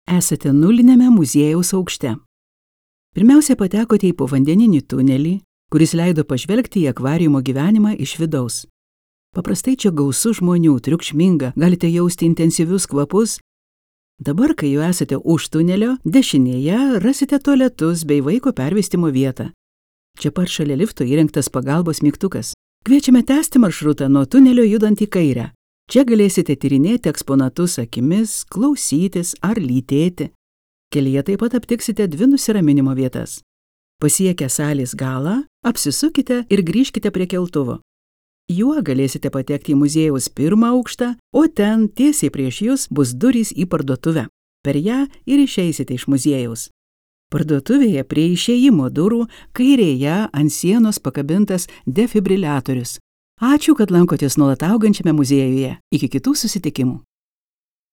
Esate nuliniame muziejaus aukšte. Pirmiausia patekote į povandeninį tunelį, kuris leido pažvelgti į akvariumo gyvenimą iš vidaus. Paprastai čia gausu žmonių, triukšminga, galite jausti intensyvius kvapus. Dabar, kai jau esate už tunelio, dešinėje rasite tualetus bei vaiko pervestimo vietą. Čia pat šalia lifto įrengtas pagalbos mygtukas. Kviečiame tęsti maršrutą nuo tunelio judant į kairę. Čia galėsite tyrinėti eksponatus akimis, klausytis ar lytėti. Kelyje taip pat aptiksite 2 nusiraminimo vietas. Pasiekę salės galą, apsisukite ir grįžkite prie keltuvo. Juo galėsite patekti į muziejaus 1 aukštą, o ten tiesiai prieš jūs bus durys į parduotuvę. Per ją ir išeisite iš muziejaus. Parduotuvėje prie išėjimo durų kairėje ant sienos pakabintas defibriliatorius. Ačiū, kad lankotės nuolat augančiame muziejuje. Iki kitų susitikimų.